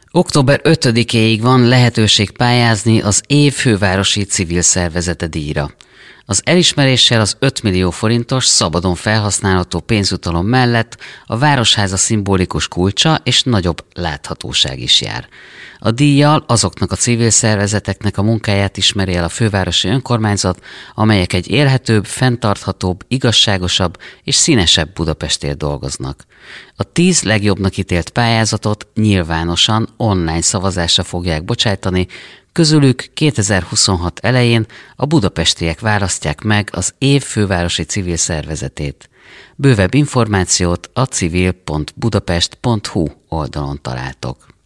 Október 5-éig van lehetőség pályázni az év fővárosi civil szervezete díjra. Az elismeréssel az 5 millió forintos szabadon felhasználható pénzjutalom mellett a Városháza szimbolikus kulcsa és nagyobb láthatóság is jár. A díjjal azoknak a civil szervezeteknek a munkáját ismeri el a fővárosi önkormányzat, amelyek egy élhetőbb, fenntarthatóbb, igazságosabb és színesebb Budapestért dolgoznak. A 10 legjobbnak ítélt pályázatot nyilvánosan online szavazásra fogják bocsájtani, közülük 2026 elején a budapestiek választják meg az év fővárosi civil szervezetét. Bővebb információt a civil.budapest.hu oldalon találtok.